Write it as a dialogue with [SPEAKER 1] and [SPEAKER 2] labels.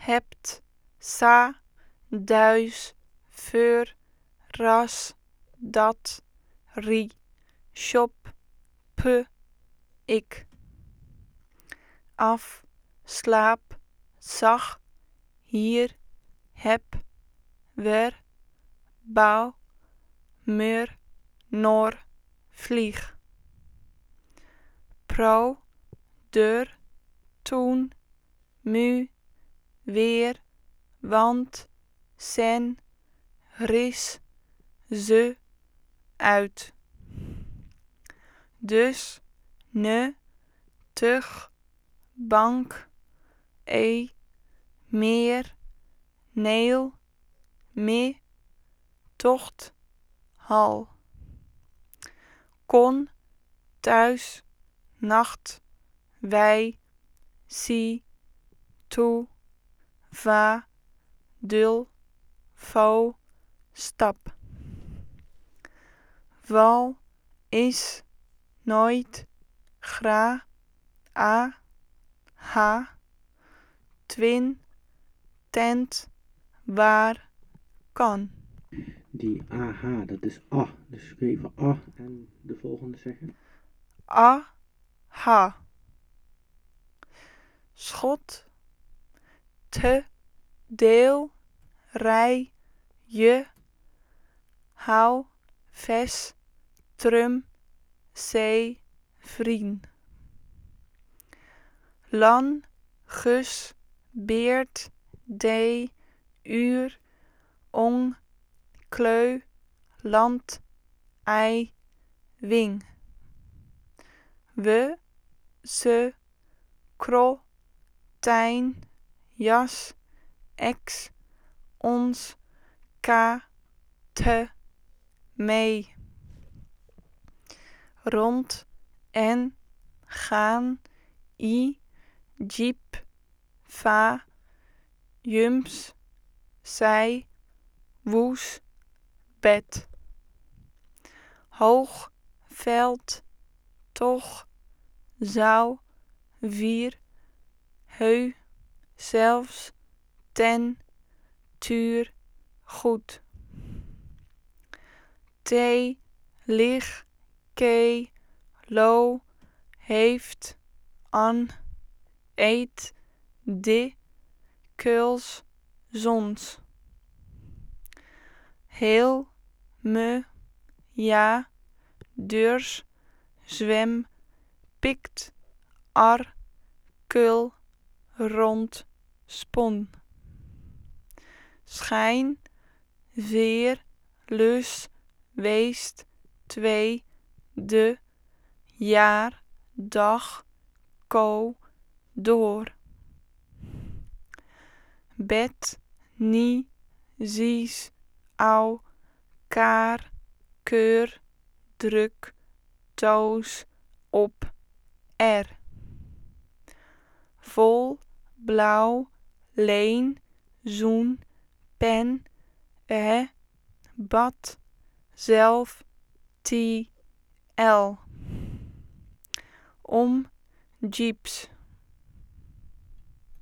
[SPEAKER 1] hebt, sa, duis, voor, ras, dat, rie, shop, pe, ik. Af, slaap, zag, hier, heb, wer, bouw, mur, noor, vlieg. Pro, deur, toen, mu, weer, want, sen, ris, ze, uit. Dus, ne, tug, bank, meer, neel, me, tocht, hal. Kon, thuis, nacht, wij, zie, toe, va, dul, vo, stap. Wal, is, nooit, gra, a, ha, twin, tent, waar, kan.
[SPEAKER 2] Die aha, dat is a. Dus kun je even a en de volgende zeggen?
[SPEAKER 1] A, ha. Schot, te, deel, rij, je, hou, ves, trum, zee, vrien. Lan, gus, beert, dee, uur, ong, kleu, land, ei, wing. We, ze, kro, tijn, jas, ex, ons, ka, te, mee. Rond, en, gaan, i, jeep, va, jums, zij, woes, bed. Hoog, veld, toch, zou, vier, heu, zelfs, ten, tuur, goed. Thee, lig, kee, lo, heeft, an, eet, di, kuls, zons. Heel, me, ja, durs, zwem, pikt, ar, kul, rond, spon. Schijn, veer, lus, weest, twee, de, jaar, dag, ko, door. Bed, nie, zies, au, kaar, keur, druk, toos, op, er. Vol, blauw, leen, zoen, pen, bad, zelf, el. Om, jeeps.